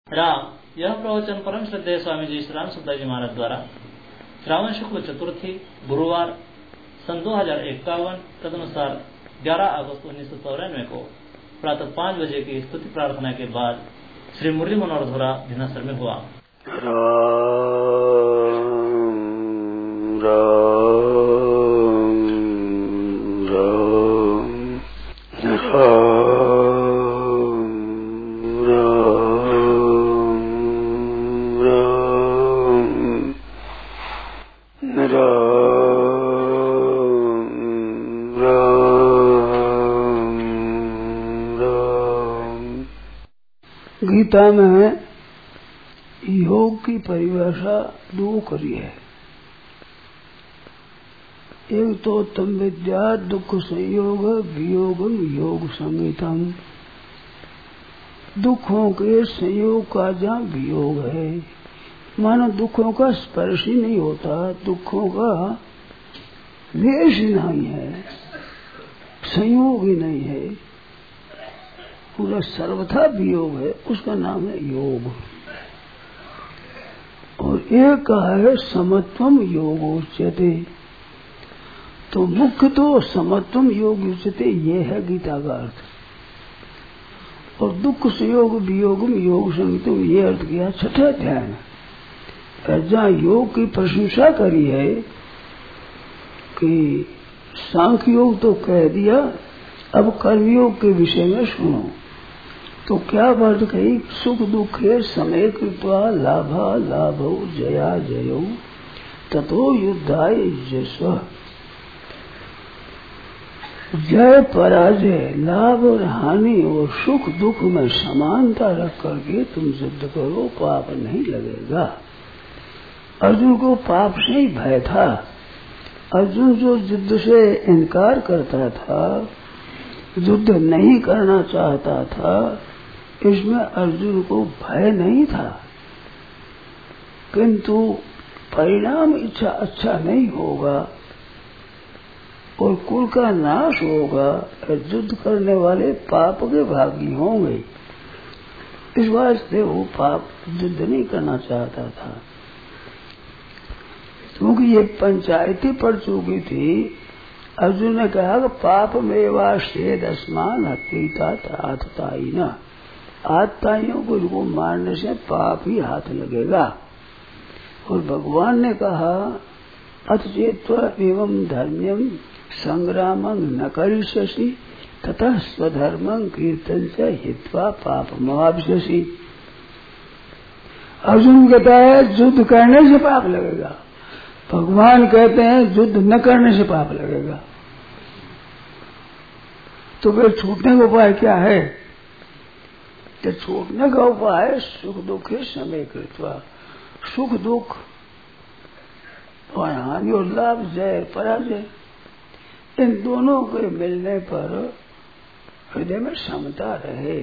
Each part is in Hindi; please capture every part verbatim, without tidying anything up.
राम यह प्रवचन परम श्रद्धेय स्वामी जी श्री राम सुखदास जी महाराज द्वारा श्रावण शुक्ल चतुर्थी गुरुवार सन दो हजार इक्यावन तदनुसार ग्यारह अगस्त उन्नीस सौ चौरानवे को प्रातः पाँच बजे की स्तुति प्रार्थना के बाद श्री मुरली मनोहर धोरा धिनासर में हुआ। गीता में योग की परिभाषा दो करी है। एक तो तम विद्या दुख संयोग वियोगम योग संगीतम, दुखों के संयोग का जहाँ वियोग है, मानो दुखों का स्पर्श ही नहीं होता, दुखों का लेश ही नहीं है, संयोग ही नहीं है, पूरा सर्वथा वियोग है, उसका नाम है योग। और एक कहा है समत्वम योग उच्यते, तो मुख्य तो समत्वम योग उच्यते ये है गीता का अर्थ। और दुख संयोग वियोगम योग संगीतम ये अर्थ किया छठा अध्याय में। जहाँ योग की प्रशंसा करी है कि सांख्य योग तो कह दिया, अब कर्मयोग के विषय में सुनो। तो क्या बात कही, सुख दुखे समय कृत्वा लाभा लाभो जया जयो ततो युद्धाय जस्व। जय पराजय लाभ और हानि और सुख दुख में समानता रख करके तुम युद्ध करो, पाप नहीं लगेगा। अर्जुन को पाप से ही भय था। अर्जुन जो युद्ध से इनकार करता था, युद्ध नहीं करना चाहता था, इसमें अर्जुन को भय नहीं था, किंतु परिणाम इच्छा अच्छा नहीं होगा और कुल का नाश होगा, युद्ध करने वाले पाप के भागी होंगे। इस वास्ते वो पाप युद्ध नहीं करना चाहता था, क्योंकि ये पंचायती पड़ चुकी थी। अर्जुन ने कहा कि पाप मेवा शेद अस्मान हत्या आतताई न, आतताइयों को इनको मारने से पाप ही हाथ लगेगा। और भगवान ने कहा अतचेत्वा एवं धर्म्यम संग्रामं न करिष्यसि ततः स्वधर्मं कीर्तन च हित्वा पापमवाप्स्यसि। अर्जुन कहता है युद्ध करने से पाप लगेगा, भगवान कहते हैं युद्ध न करने से पाप लगेगा। तो फिर छूटने का उपाय क्या है? कि छूटने का उपाय सुख दुख समय कृत्वा, सुख दुख और हानि और लाभ, जय पराजय, इन दोनों के मिलने पर हृदय में समता रहे।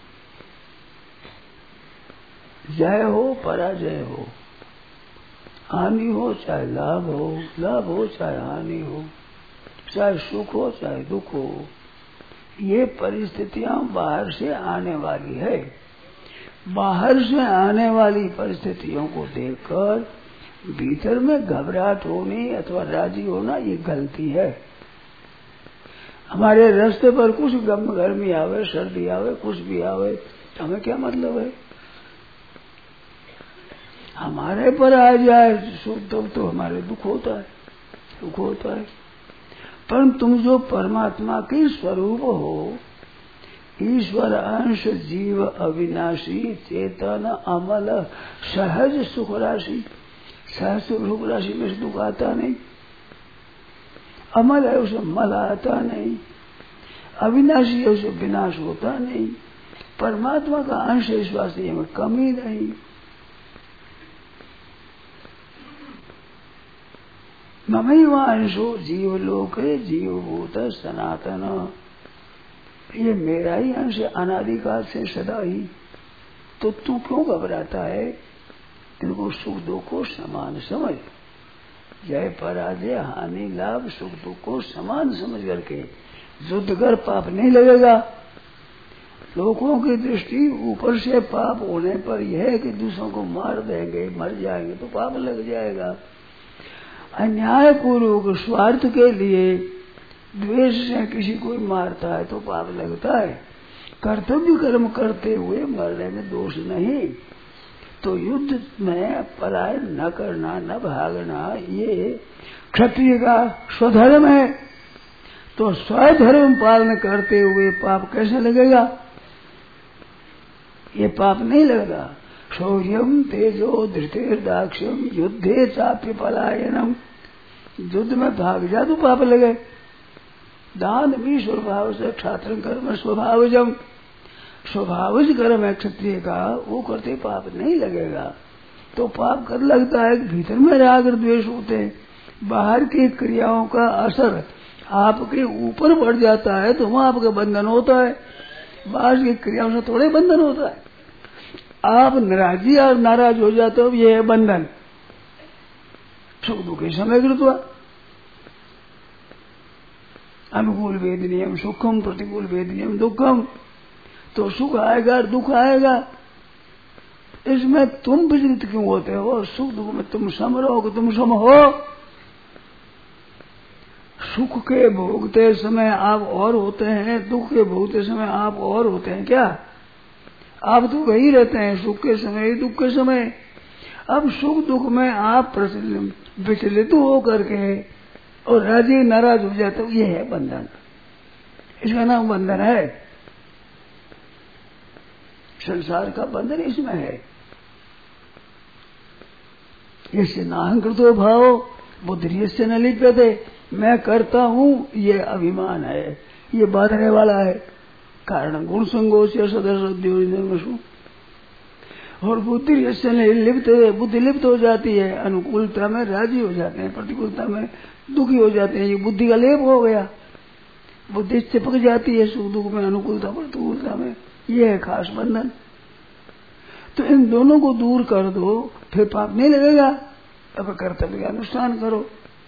जय हो पराजय हो, हानि हो चाहे लाभ हो, लाभ हो चाहे हानि हो, चाहे सुख हो चाहे दुख हो, ये परिस्थितियां बाहर से आने वाली है। बाहर से आने वाली परिस्थितियों को देखकर भीतर में घबराहट होनी अथवा राजी होना ये गलती है। हमारे रास्ते पर कुछ गम गर्मी आवे, सर्दी आवे, कुछ भी आवे, तो हमें क्या मतलब है? हमारे पर आ जाए सुख दुख तो हमारे दुख होता है, दुख होता है। पर तुम जो परमात्मा के स्वरूप हो, ईश्वर अंश जीव अविनाशी चेतन अमल सहज सुख राशि, सहज सुख राशि में से दुख आता नहीं, अमल है उसे मल आता नहीं, अविनाशी है उसे विनाश होता नहीं, परमात्मा का अंश इस वास्ते में कमी नहीं। ममैवांशो जीवलोक जीवभूत सनातन, ये मेरा ही अंश अनादिकाल से सदा ही। तो तू क्यों घबराता है? इनको सुख दुख को समान समझ, जय पराजय हानि लाभ सुख दुख को समान समझ करके युद्ध कर, पाप नहीं लगेगा। लोगों की दृष्टि ऊपर से पाप होने पर यह है कि दूसरों को मार देंगे, मर जाएंगे तो पाप लग जाएगा। अन्याय पूर्वक स्वार्थ के लिए द्वेष से किसी को मारता है तो पाप लगता है। कर्तव्य कर्म करते हुए मरने में दोष नहीं। तो युद्ध में पलायन न करना, न भागना, ये क्षत्रिय का स्वधर्म है। तो स्वधर्म पालन करते हुए पाप कैसे लगेगा? ये पाप नहीं लगेगा। शौर्यम तेजो धृतिर्दाक्ष्यम युद्धे चाप्य पलायनम, युद्ध में भाग जा तो पाप लगे। दान भी स्वभाव से क्षात्र कर्म स्वभावजम, स्वभावज कर्म है क्षत्रिय का, वो करते पाप नहीं लगेगा। तो पाप कर लगता है कि भीतर में राग द्वेष होते हैं, बाहर की क्रियाओं का असर आपके ऊपर बढ़ जाता है तो वहां आपका बंधन होता है। बाहर की क्रियाओं से थोड़े बंधन होता है। आप नाराजी और नाराज हो जाते हो, ये है बंधन। सुख दुखे समय कृत्वा अनुकूल वेदनीयम सुखम, प्रतिकूल वेदनीयम दुखम। तो सुख आएगा दुख आएगा, इसमें तुम विचलित क्यों होते हो? सुख दुख में तुम सम रहो, तुम सम हो। सुख के भोगते समय आप और होते हैं, दुख के भोगते समय आप और होते हैं क्या? आप तो वही रहते हैं, सुख के समय दुख के समय। अब सुख दुख में आप विचलित हो करके और राजी नाराज हो जाते हो, ये है बंधन। इसका नाम बंधन है। संसार का बंधन इसमें है। इससे नाहंकृतो भाव बुद्धि से न लिप्यते, मैं करता हूँ ये अभिमान है, ये बाधने वाला है। कारण गुण संगो से सदस्य और बुद्धि इससे लिप्त, बुद्धि लिप्त हो जाती है। अनुकूलता में राजी हो जाते हैं, प्रतिकूलता में दुखी हो जाते हैं। ये बुद्धि का लेप हो गया, बुद्धि चिपक जाती है सुख दुख में, अनुकूलता प्रतिकूलता में। ये है खास बंधन। तो इन दोनों को दूर कर दो, फिर पाप नहीं लगेगा। अब कर्तव्य का अनुष्ठान करो,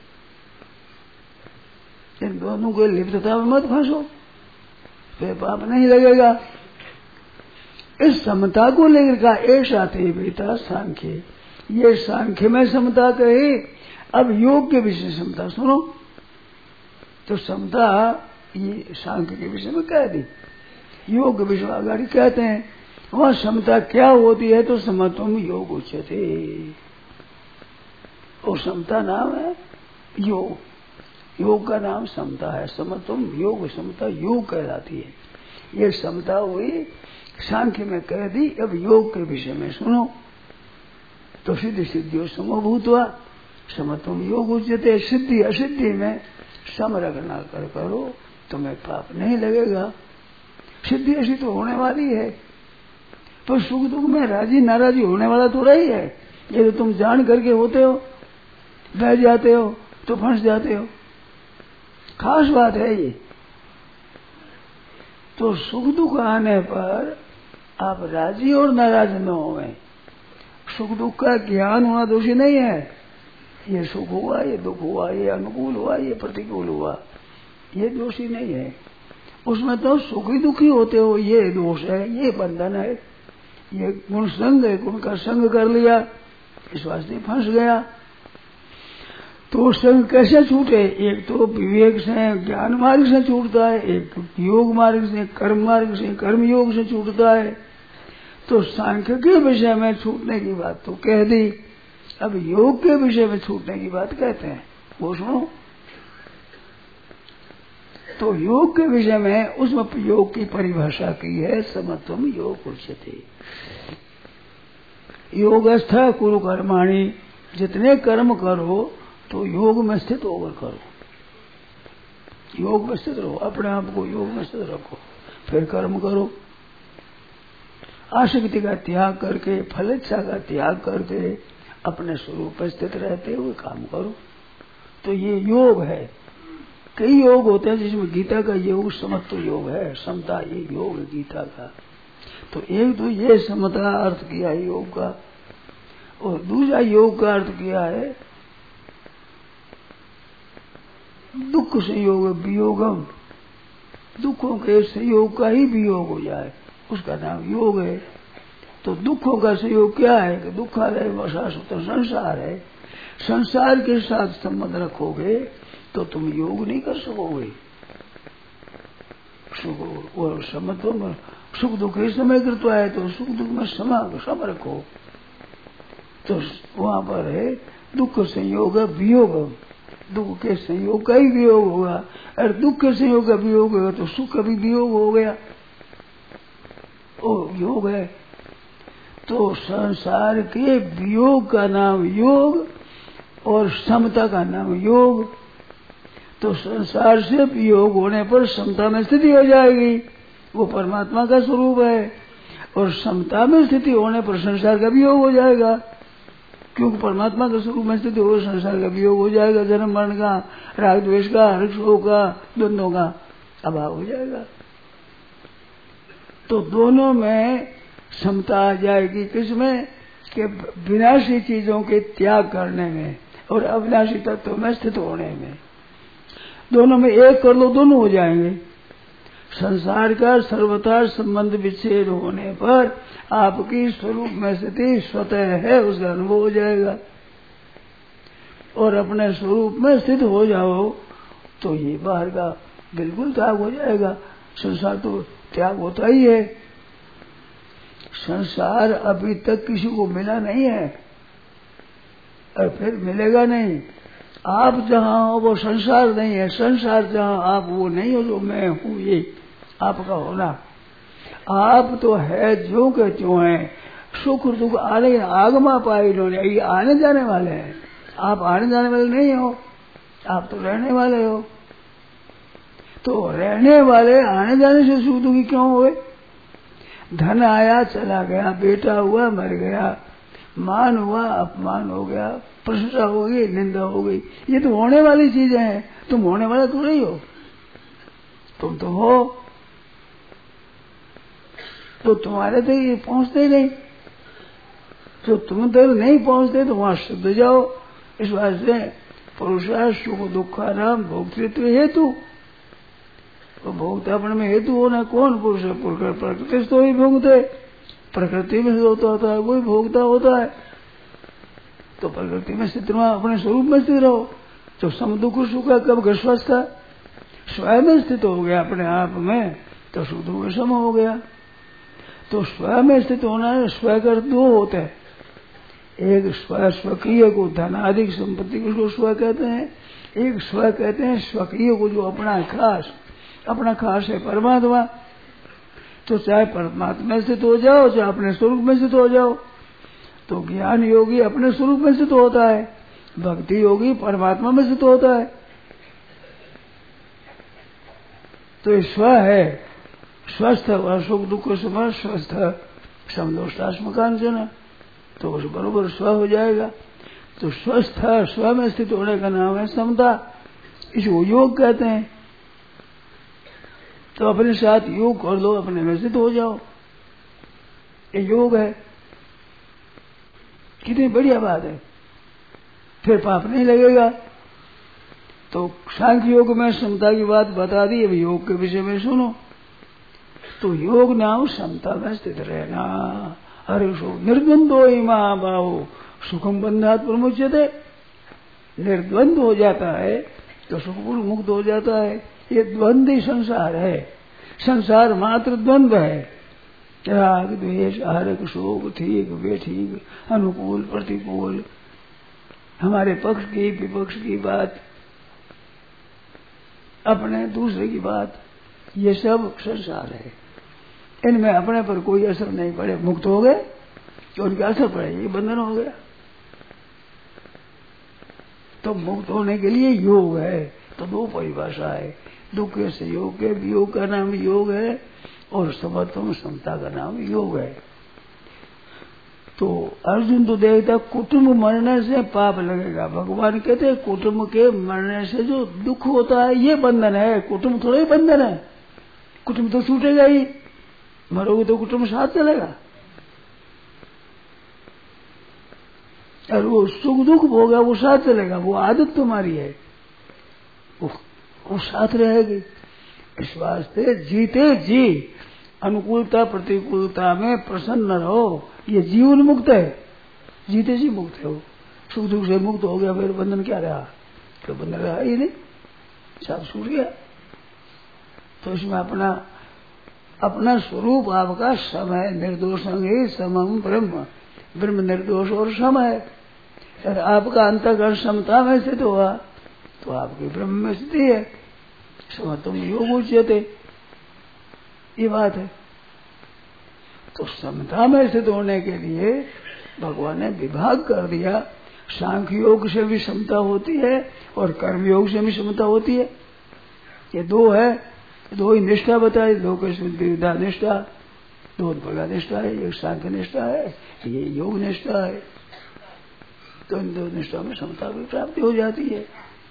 इन दोनों को लिप्तता में मत फंसो, फिर पाप नहीं लगेगा। इस समता को लेकर का ऐसा थे बेटा सांख्य, ये सांख्य में समता कहे। अब योग के विषय समता सुनो। तो समता ये सांख्य के विषय में कह दी, योग के विषय आगाड़ी कहते हैं। वह समता क्या होती है? तो समत्वम योग उच्यते। और समता नाम है योग, योग का नाम समता है। समत्वम योग, समता योग कहलाती है। ये समता हुई सांख्य में कह दी। अब योग के विषय में सुनो। तो सिद्धि सिद्धियों समभूत हुआ, समत्वम योग उच्यते। सिद्धि असिद्धि में सम रखना कर करो, तुम्हें पाप नहीं लगेगा। सिद्धि असिद्ध तो होने वाली है, तो सुख दुख में राजी नाराजी होने वाला थोड़ा ही है। ये तो तुम जान करके होते हो, बह जाते हो तो फंस जाते हो। खास बात है ये। तो सुख दुख आने पर आप राजी और नाराज न होवे। सुख दुख का ज्ञान होना दोषी नहीं है। ये सुख हुआ, ये दुख हुआ, ये अनुकूल हुआ, ये प्रतिकूल हुआ, ये दोषी नहीं है। उसमें तो सुखी दुखी होते हो, ये दोष है, ये बंधन है, ये गुण संग है। गुण का संग कर लिया, इस वास्ते फंस गया। तो संग कैसे छूटे? एक तो विवेक से ज्ञान मार्ग से छूटता है, एक योग मार्ग से, कर्म मार्ग से, कर्म योग से छूटता है। तो सांख्य के विषय में छूटने की बात तो कह दी। अब योग के विषय में छूटने की बात कहते हैं, वो सुनो। तो योग के विषय में उसमें योग की परिभाषा की है, समत्वम योग उच्यते। योगस्थ कुरु कर्माणि, जितने कर्म करो तो योग में स्थित होकर करो। योग में स्थित रहो, अपने आप को योग में स्थित रखो, फिर कर्म करो। आसक्ति का त्याग करके, फल इच्छा का त्याग करके अपने स्वरूप पर स्थित रहते हुए काम करो। तो ये योग है। कई योग होते हैं, जिसमें गीता का योग समत्व योग है, समता ये योग है गीता का। तो एक तो ये समता अर्थ किया है योग का, और दूसरा योग का अर्थ किया है दुख संयोग वियोगम, दुखों के संयोग का ही वियोग हो जाए, उसका नाम योग है। तो दुखों का संयोग क्या है कि दुखालय व शाश्वत संसार है। संसार के साथ संबंध रखोगे तो तुम योग नहीं कर सकोगे। सुख और समत्व में सुख दुख ही समय कृत्वा है, तो सुख दुख में समा सम रखो। तो वहां पर है दुख संयोग वियोग, दुख के संयोग का ही वियोग होगा, और दुख के संयोग का वियोग होगा तो सुख का भी वियोग हो गया, वो योग है। तो संसार के वियोग का नाम योग और समता का नाम योग। तो संसार से वियोग होने पर समता में स्थिति हो जाएगी, वो परमात्मा का स्वरूप है, और समता में स्थिति होने पर संसार का वियोग हो जाएगा, क्योंकि परमात्मा के स्वरूप में स्थिति हो संसार का वियोग हो जाएगा। जन्म मरण का, राग द्वेष का, हर्ष शोक का, द्वंद्वों का अभाव हो जाएगा। तो दोनों में समता आ जाएगी। किसमें? कि विनाशी चीजों के त्याग करने में और अविनाशी तत्व में स्थित होने में। दोनों में एक कर लो, दोनों हो जाएंगे। संसार का सर्वथा संबंध विच्छेद होने पर आपकी स्वरूप में स्थिति स्वतः है, उसका अनुभव हो जाएगा। और अपने स्वरूप में स्थित हो जाओ तो ये बाहर का बिल्कुल त्याग हो जाएगा। संसार तो त्याग होता ही है। संसार अभी तक किसी को मिला नहीं है और फिर मिलेगा नहीं। आप जहाँ हो वो संसार नहीं है, संसार जहाँ आप वो नहीं हो जो मैं हूँ, ये आपका होना। आप तो है जो के जो है। सुख दुख आने आगमा पाए इन्होंने, ये आने जाने वाले हैं। आप आने जाने वाले नहीं हो, आप तो रहने वाले हो। तो रहने वाले आने जाने से सुख दुखी क्यों हुए? धन आया चला गया, बेटा हुआ मर गया, मान हुआ अपमान हो गया, प्रशंसा हो गई निंदा हो गई, ये तो होने वाली चीजें हैं। तुम होने वाला तो नहीं हो, तुम तो हो। तो तुम्हारे तो ये पहुंचते नहीं, तो तुम तो नहीं पहुंचते तो वहां शुद्ध जाओ। इस वास्ते पुरुषार्थ सुख दुखा नाम भोक्तृत्व हेतु, तो भोक्तापन में हेतु होना कौन? पुरुष है। प्रकृति तो ही भोगते, प्रकृति में होता होता है वही भोगता होता है। तो प्रकृति में स्थित रहो, अपने स्वरूप में स्थित रहो। तो सम दुख सुख कब स्वस्थ था, स्वयं में स्थित हो गया अपने आप में, तो सुख दुख सम हो गया। तो स्वयं में स्थित होना है। स्व कर दो होते हैं, एक स्व स्वकीय को धनाधिक संपत्ति को स्व कहते हैं, एक स्व कहते हैं स्वकीय को जो अपना खास, अपना खास है परमात्मा। तो चाहे परमात्मा स्थित हो जाओ, चाहे अपने स्वरूप में स्थित हो जाओ। तो ज्ञान योगी अपने स्वरूप में स्थित होता है, भक्ति योगी परमात्मा में स्थित होता है। तो स्व है स्वस्थ, सुख दुख समझ स्वस्थ समदोष्टात्मकांचन, तो उस बरोबर स्व हो जाएगा। तो स्वस्थ स्व में स्थित होने का नाम है समता, इसको योग कहते हैं। तो अपने साथ योग कर लो, अपने में स्थित हो जाओ, ये योग है। कितनी बढ़िया बात है, फिर पाप नहीं लगेगा। तो सांख्य योग में समता की बात बता दी, अब योग के विषय में सुनो। तो योग नाम समता में स्थित रहना। अरे सो निर्द्वंदो इमा भाव सुखम बंधात प्रमुच्यते, निर्द्वंद हो जाता है तो सुखपूर्ण मुक्त हो जाता है। ये द्वंद ही संसार है, संसार मात्र द्वंद है। राग द्वेष हर्ष शोक, ठीक बेठीक, अनुकूल प्रतिकूल, हमारे पक्ष की विपक्ष की बात, अपने दूसरे की बात, ये सब संसार है। इनमें अपने पर कोई असर नहीं पड़े, मुक्त हो गए तो उनका असर पड़े, ये बंधन हो गया। तो मुक्त होने के लिए योग है। तो दो परिभाषा है, दुख के संयोग के वियोग का नाम योग है, और समत्व समता का नाम योग है। तो अर्जुन तो देखता कुटुंब मरने से पाप लगेगा। भगवान कहते हैं कुटुंब के मरने से जो दुख होता है ये बंधन है, कुटुंब थोड़ा ही बंधन है। कुटुंब तो छूटेगा ही, मरोगे तो कुटुंब साथ चलेगा। और वो सुख दुख होगा वो साथ चलेगा, वो आदत तुम्हारी है, वो, वो साथ रहेगी। इस वास्ते जीते जी अनुकूलता प्रतिकूलता में प्रसन्न रहो। ये जीवन मुक्त है, जीते जी मुक्त है वो। सुख दुख से मुक्त हो गया, फिर बंधन क्या रहा? तो बंधन रहा ही नहीं, सब छूट गया। तो इसमें अपना अपना स्वरूप आपका सम है, निर्दोष समम ब्रह्म, ब्रह्म निर्दोष और सम है। अगर आपका अंतःकरण समता में स्थित हुआ तो आपकी ब्रह्म में स्थिति है। समत्वम योग उच्यते, ये बात है। तो समता में स्थित होने के लिए भगवान ने विभाग कर दिया। सांख्य योग से भी समता होती है और कर्म योग से भी समता होती है। ये दो है, दो ही निष्ठा बताई। दो विविधा निष्ठा, दो प्रकार निष्ठा है। एक सांख्य निष्ठा है, ये योग निष्ठा है। तो इन दो निष्ठा में समता की प्राप्ति हो जाती है।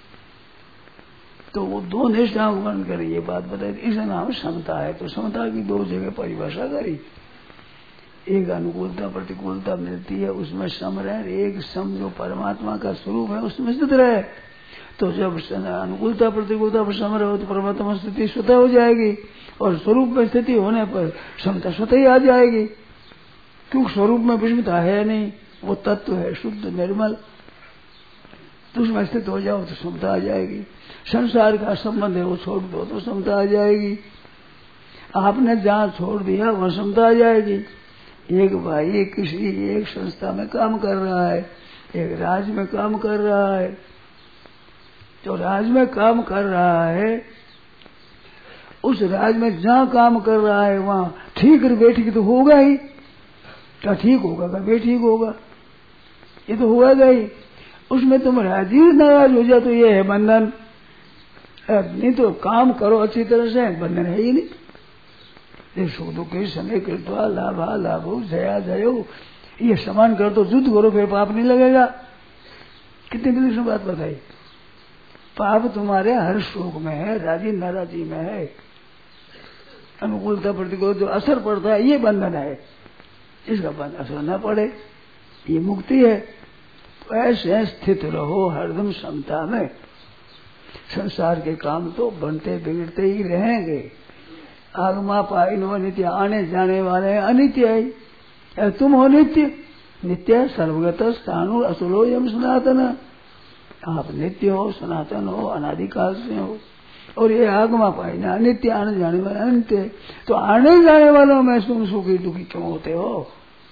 तो वो दो निष्ठा को बन कर ये बात बताई, इसका नाम समता है। तो समता की दो जगह परिभाषा करी। एक अनुकूलता प्रतिकूलता मिलती है, उसमें सम रहे। एक सम जो परमात्मा का स्वरूप है उसमें स्थित रहे। तो जब अनुकूलता प्रतिकूलता पर सम रहे तो परमात्मा स्थिति स्वतः हो जाएगी, और स्वरूप में स्थिति होने पर समता स्वतः ही आ जाएगी। क्योंकि स्वरूप में विषमता है नहीं, वो तत्व है शुद्ध निर्मल। तो उसमें स्थित हो जाओ तो समता आ जाएगी। संसार का संबंध है वो छोड़ दो तो समता आ जाएगी। आपने जहाँ छोड़ दिया वह समता आ जाएगी। एक भाई किसी एक संस्था में काम कर रहा है, एक राज्य में काम कर रहा है। जो राज्य में काम कर रहा है, उस राज्य में जहाँ काम कर रहा है वहाँ ठीक और बेठीक तो होगा ही। क्या ठीक होगा, क्या बेठीक होगा, ये तो होगा ही। उसमें तुम राजी नाराज हो जाए तो ये है बंधन। नहीं तो काम करो अच्छी तरह से, बंधन है ही नहीं। सुख दुख के समय कृत्वा लाभा लाभो जया जयो, ये समान कर तो युद्ध करो, फिर पाप नहीं लगेगा। कितनी विलक्षण बात बताई। पाप तुम्हारे हर शोक में है, राजी नाराजी में है। अनुकूलता प्रतिकूल जो असर पड़ता है ये बंधन है। इसका बंधन असर न पड़े ये मुक्ति है। तो ऐसे स्थित रहो हरदम समता में। संसार के काम तो बनते बिगड़ते ही रहेंगे। आगमा पाइनो अनित्य, आने जाने वाले अनित्य है। तुम हो नित्य, नित्य सर्वगत स्थानु असुलो यम सनातन। आप नित्य हो, सनातन हो, अनादिकाल से हो। और ये आगमा पाइना अनित्य, आने जाने वाले अनित्य। तो आने जाने वालों में तुम सुखी दुखी क्यों होते हो?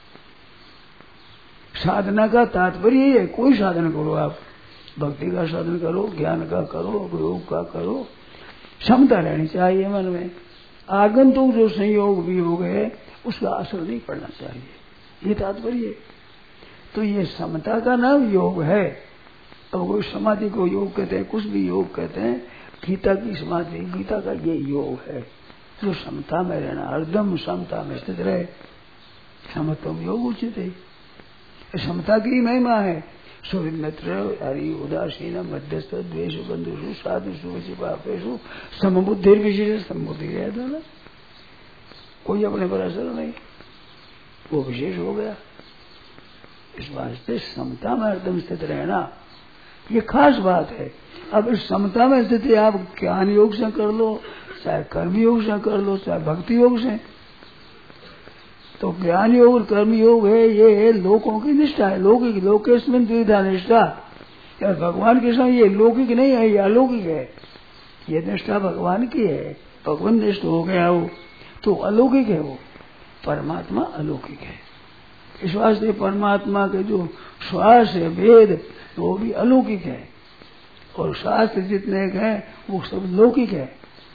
साधना का तात्पर्य है कोई साधन करो, आप भक्ति का साधन करो, ज्ञान का करो, योग का करो, क्षमता रहनी चाहिए मन में। आगंतुक जो संयोग वियोग है उसका असर नहीं पड़ना चाहिए, ये तात्पर्य। तो ये समता का नाम योग है। अब कोई समाधि को योग कहते हैं, कुछ भी योग कहते हैं। गीता की समाधि, गीता का ये योग है जो समता में रहना, हरदम समता में स्थित रहे। समत्वम योग उचित है। समता की महिमा है। सूर्य मित्र हरि उदासीन मध्यस्थ द्वेष बंधुषु साधुषु पापेशु समबुद्धि विशेष समबुद्धि रहता ना, कोई अपने पर असर नहीं, वो विशेष हो गया। इस वास्ते समता में हरदम स्थित रहना ये खास बात है। अब इस समता में स्थिति आप ज्ञान योग से कर लो, चाहे कर्म योग से कर लो, चाहे भक्ति योग से। तो ज्ञान योग और कर्म योग है, ये है लोकों की निष्ठा है। लौकिक लोकेस्मिन द्विधा निष्ठा, यार भगवान के साथ ये लौकिक नहीं है, ये अलौकिक है। ये निष्ठा भगवान की है, भगवान निष्ठ हो गया वो तो अलौकिक है। वो परमात्मा अलौकिक है। इस वास्ते परमात्मा के जो श्वास है वेद वो भी अलौकिक है, और शास्त्र जितने हैं वो सब लौकिक है।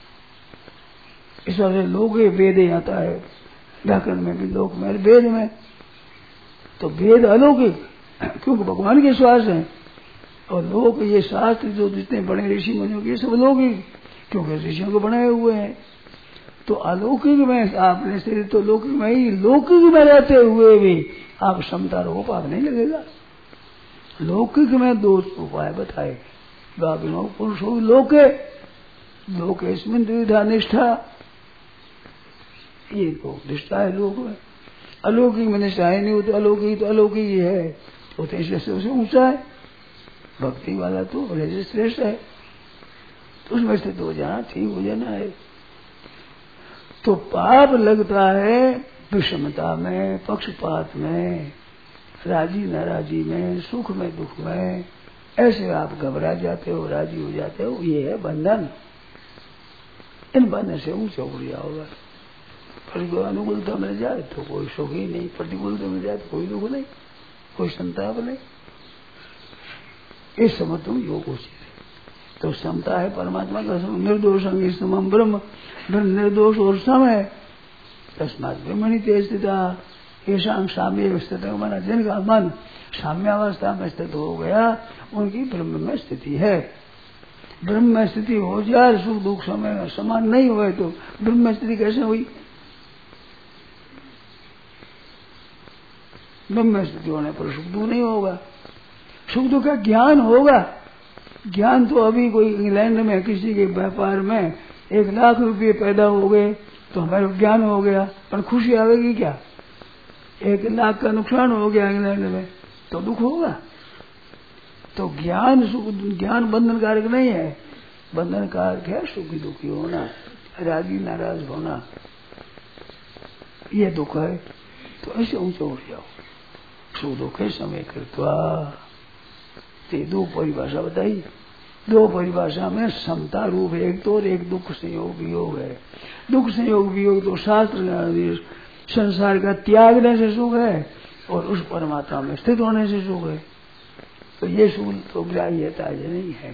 इस वास्ते लौकिक वेद आता है, व्याकरण में भी लोक में वेद में। तो वेद अलौकिक क्योंकि भगवान के श्वास है, और लोक ये शास्त्र जो जितने बड़े ऋषि मुनियों के सब लौकिक क्योंकि ऋषियों को बनाए हुए हैं। तो अलौकिक में आपने से तो लौकिक में ही, लौकिक में रहते हुए भी आप समता रहो, पाप नहीं लगेगा। लौकिक में दो उपाय बताए, गाभिनो पुरुषो लोके, लोके इसमें द्विधा निष्ठा, ये तो निष्ठा है लोक में। अलौकिक में निष्ठा है नहीं होती, अलौकिक तो अलौकिक ही है, तो तीसरे से उसे ऊंचा है। भक्ति वाला तो बड़े से श्रेष्ठ है, तो उसमें स्थित हो जाना, ठीक हो जाना है। तो पाप लगता है विषमता में, पक्षपात में, राजी नाराजी में, सुख में दुख में। ऐसे आप घबरा जाते हो, राजी हो जाते हो, ये है बंधन। इन बंधन से ऊंचे उड़ जाओगे। प्रतिकूल अनुकूलता मिल जाए तो कोई सुख ही नहीं, प्रतिकूलता मिल जाए तो कोई दुख नहीं, कोई संताप नहीं। इस समय तुम योग उचित है। तो समता है परमात्मा का सम, निर्दोष अंगी समम ब्रह्म, निर्दोष और समय तस्मात ब्रह्मणि ते स्थिता ऐसा साम्य स्थित माना। जिनका मन साम्यावस्था में स्थित हो गया उनकी ब्रह्म में स्थिति है। ब्रह्म में स्थिति हो जाए, सुख दुख समय समान नहीं हुए तो ब्रह्म में स्थिति कैसे हुई? ब्रह्म में स्थिति होने पर सुख दुख नहीं होगा। सुख दुख का ज्ञान होगा। ज्ञान तो अभी कोई इंग्लैंड में किसी के व्यापार में एक लाख रुपये पैदा हो गए तो हमारे ज्ञान हो गया, पर खुशी आवेगी क्या? एक लाख का नुकसान हो गया इंग्लैंड में तो दुख होगा। तो ज्ञान सुख ज्ञान बंधन कारक नहीं है। बंधन कारक है सुखी दुखी होना, राजी नाराज होना, ये दुख है। तो ऐसे ऊंचे उठ जाओ। सुख दुख है समय कृत्वा। ते दो परिभाषा बताई। दो परिभाषा में समता रूप एक तो और एक दुख संयोग वियोग है। दुख संयोग वियोग तो शास्त्र का आदेश संसार का त्यागने से सुख है और उस परमात्मा में स्थित होने से सुख है। तो ये सुख तो ग्राह्यता नहीं है।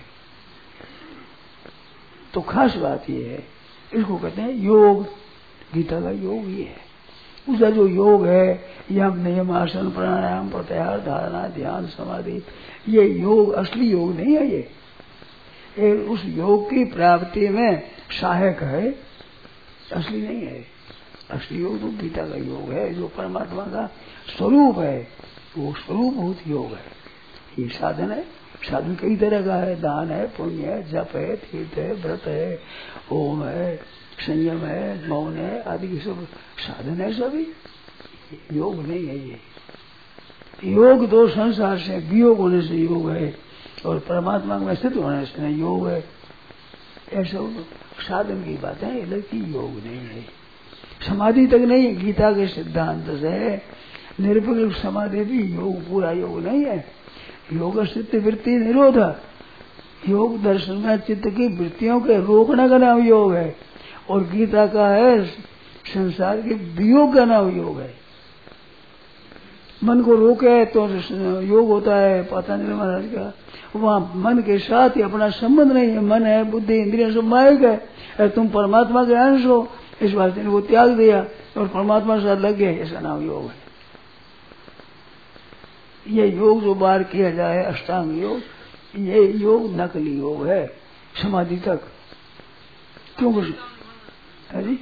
तो खास बात ये है, इसको कहते हैं योग। गीता का योग ये है। उसका जो योग है यम नियम आसन प्राणायाम प्रत्याहार धारणा ध्यान समाधि, ये योग असली योग नहीं है। ये, ये उस योग की प्राप्ति में सहायक है, असली नहीं है। असली योग तो गीता का योग है जो परमात्मा का स्वरूप है, वो स्वरूपभूत योग है। ये साधन है। साधन कई तरह का है, दान है, पुण्य है, जप है, तीर्थ है, व्रत है, ओम है, संयम है, मौन है, आदि के सब साधन है। सभी योग नहीं है। ये योग तो संसार से वियोग होने से योग है और परमात्मा में स्थित होने से योग है। ऐसा साधन की बात है, ये लड़की योग नहीं है। समाधि तक नहीं, गीता के सिद्धांत से निरपेक्ष समाधि भी योग पूरा योग नहीं है। योग चित्त वृत्ति निरोध, योग दर्शन में चित्त की वृत्तियों के रोकने का नाम योग है और गीता का है संसार के वियोग का नाम योग है। मन को रोके तो योग होता है पतंजलि महाराज का। वहाँ मन के साथ ही अपना संबंध नहीं है। मन है, बुद्धि, इंद्रिय सब मायक है। तुम परमात्मा के अंश हो, इस बात ने वो त्याग दिया और परमात्मा के साथ लग गए, ऐसा नाम योग है। ये योग जो बार किया जाए अष्टांग योग, ये योग नकली योग है समाधि तक। क्यों कुछ है जी?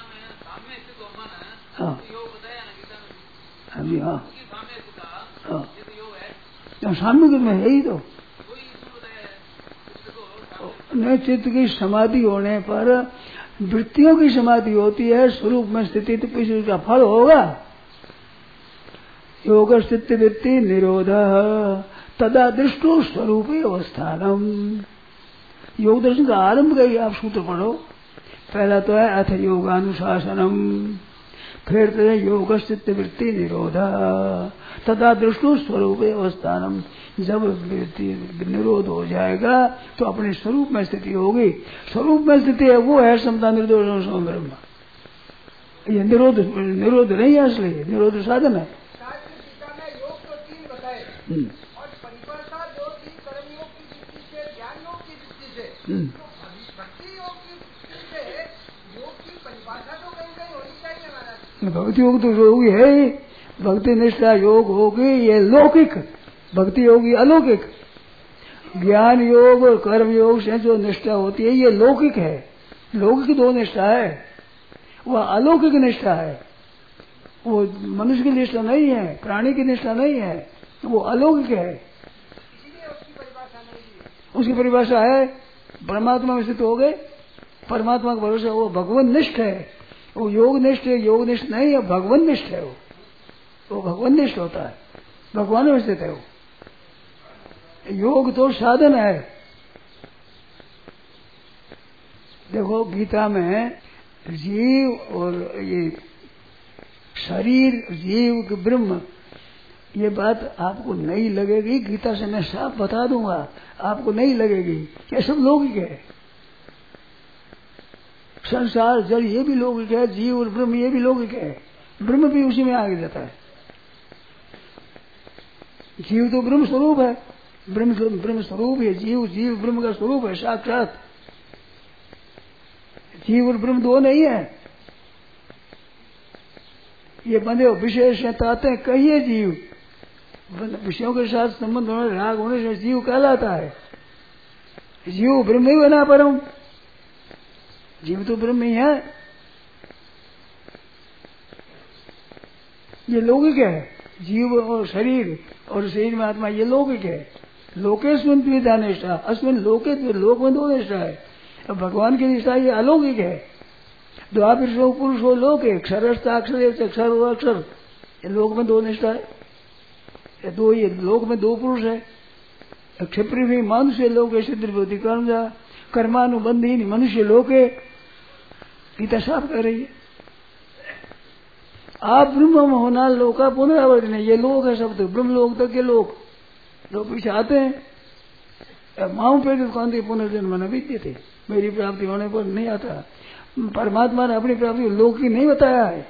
हाँ अभी हाँ हाँ साम्य में है ही तो। न चित्त की समाधि होने पर वृत्तियों की समाधि होती है, स्वरूप में स्थिति तो किसी का फल होगा। योग स्थित वृत्ति निरोध तदा दृष्टो स्वरूप अवस्थानम। योग दर्शन का आरंभ करिए, आप सूत्र पढ़ो। पहला तो है अथ योगानुशासनम, फिर तो है योग स्थित वृत्ति निरोध तदा दृष्टो स्वरूप अवस्थानम। जब वृत्ति निरोध हो जाएगा तो अपने स्वरूप में स्थिति होगी। स्वरूप में स्थिति है वो है समता निर्दोष ब्रह्म। ये निरोध निरोध नहीं है, असली निरोध साधन है। और परिभाषा जो थी कर्म योग की दृष्टि से, ज्ञान योग की दृष्टि से, तो भक्ति योग की दृष्टि से योग की परिभाषा तो कहीं कहीं होनी चाहिए महाराज। भक्ति योग तो योग है ही। भक्ति निष्ठा योग होगी ये लौकिक, भक्ति होगी अलौकिक। ज्ञान योग और कर्म योग से जो निष्ठा होती है ये लौकिक है। लौकिक दो निष्ठा है, वह अलौकिक निष्ठा है। वो मनुष्य की निष्ठा नहीं है, प्राणी की निष्ठा नहीं है, वो अलौकिक है। इसीलिए उसकी परिभाषा नहीं है। उसकी परिभाषा है परमात्मा में स्थित हो गए, परमात्मा का भरोसा, वो भगवान निष्ठ है। वो योग निष्ठ है, योग निष्ठ नहीं है, भगवान निष्ठ है। वो वो भगवान निष्ठ होता है, भगवान में स्थित है वो। योग तो साधन है। देखो गीता में जीव और ये शरीर, जीव के ब्रह्म, ये बात आपको नहीं लगेगी। गीता से मैं साफ बता दूंगा, आपको नहीं लगेगी। ये सब लौकिक है। संसार जल ये भी लौकिक है, जीव और ब्रह्म ये भी लौकिक है। ब्रह्म भी उसी में आगे जाता है। जीव तो ब्रह्म स्वरूप है, ब्रह्म ब्रह्म स्वरूप है जीव। जीव ब्रह्म का स्वरूप है साक्षात। जीव और ब्रह्म दो नहीं है। ये बंधे विशेष ताते कहिए जीव, विषयों के साथ संबंध होने, राग होने से जीव कहलाता है। जीव ब्रह्म ही बना परम, जीव तो ब्रह्म ही है। ये लौकिक है। जीव और शरीर और शरीर में आत्मा, ये लौकिक है। लोकेस्मिन द्विधा निष्ठा, अस्मिन लोके, लोक में दो निष्ठा है। अब भगवान की निष्ठा ये अलौकिक है। द्वापर सो पुरुष हो लोक है, क्षरस्ता अक्षर, अक्षर हो अक्षर, ये लोक में दो निष्ठा है। ये दो, ये लोक में दो पुरुष है। क्षत्रिय भी मनुष्य लोक है, सिद्धि कर्म जा कर्मानुबंधी मनुष्य लोक है। गीता साफ कह रही है। आप ब्रह्म होना लोका पुनरावर्तन, ये लोक है शब्द, ब्रह्म लोक तक के लोक। लोग पीछे आते हैं, माऊ पे कौन पुनर्जन्म न विद्य थे, मेरी प्राप्ति होने पर नहीं आता। परमात्मा ने अपनी प्राप्ति को लौकिक नहीं बताया है,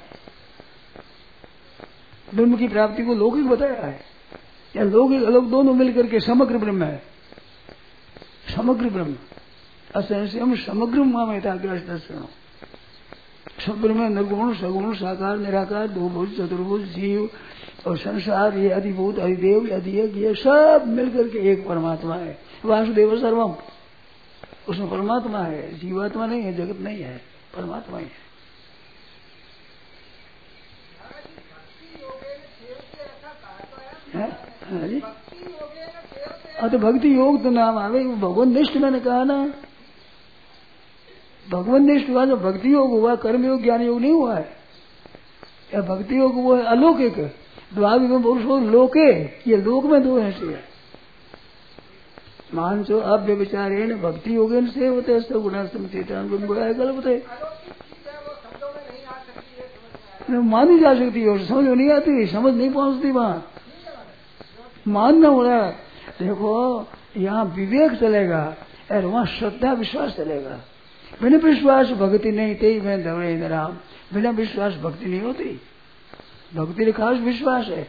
ब्रह्म की प्राप्ति को लौकिक बताया है। या लौकिक अलग दोनों मिलकर के समग्र ब्रह्म है। समग्र ब्रह्म असंशय हम समग्र मामे था दर्शन। सब ब्रह्म में निर्गुण सगुण साकार निराकार दो भुज चतुर्भुज जीव और संसार, ये अधिभूत अधिदेव अधियज्ञ, ये सब मिलकर के एक परमात्मा है। वासुदेव सर्वम, उसमें परमात्मा है, जीवात्मा नहीं है, जगत नहीं है, परमात्मा ही है। है? हाँ तो भक्ति योग तो नाम आवे, भगवान निष्ठ मैंने कहा ना। भगवान निष्ठ हुआ जो भक्ति योग हुआ, कर्म योग ज्ञान योग नहीं हुआ है। या भक्ति योग वो है अलौकिक, द्वादश में पुरुष हो लोके, ये लोक में दो ऐसे है। मान सो अब विचारे न भक्ति योग से होते गुणास्तम चेतन गलत मानी जा सकती है, समझ में नहीं आती, समझ नहीं पहुंचती वहां। मानना हो रहा है। देखो यहाँ विवेक चलेगा और वहाँ श्रद्धा विश्वास चलेगा। बिना विश्वास भक्ति नहीं थी, मैं धवड़े राम, बिना विश्वास भक्ति नहीं होती। भक्ति का खास विश्वास है,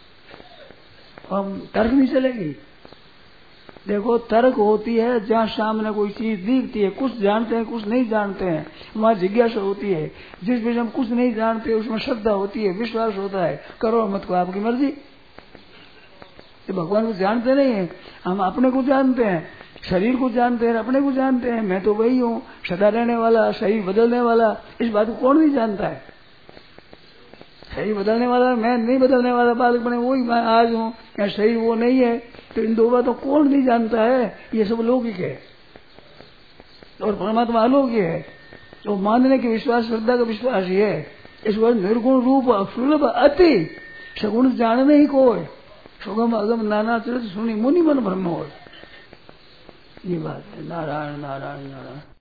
हम तर्क नहीं चलेगी। देखो तर्क होती है जहाँ सामने कोई चीज दिखती है, कुछ जानते हैं कुछ नहीं जानते हैं, वहाँ जिज्ञासा होती है। जिस विषय हम कुछ नहीं जानते उसमें श्रद्धा होती है, विश्वास होता है। करो मत को आपकी मर्जी। तो भगवान को जानते नहीं है, हम अपने को जानते हैं, शरीर को जानते हैं, अपने को जानते हैं। मैं तो वही हूँ, सदा रहने वाला, शरीर बदलने वाला। इस बात को कौन नहीं जानता है? शरीर बदलने वाला, मैं नहीं बदलने वाला, बालक बने वही मैं आज हूँ, या शरीर वो नहीं है। तो इन दो बातों कौन नहीं जानता है? ये सब लौकिक है और परमात्मा अलौकिक है। तो मानने की विश्वास, श्रद्धा का विश्वास ही है। इस बार निर्गुण रूप सुलभ अति सगुण जानने ही को सुगम अगम नाना चरित सुनी मुनि मन ब्रह्म हो। ये बात है। नारायण नारायण नारायण।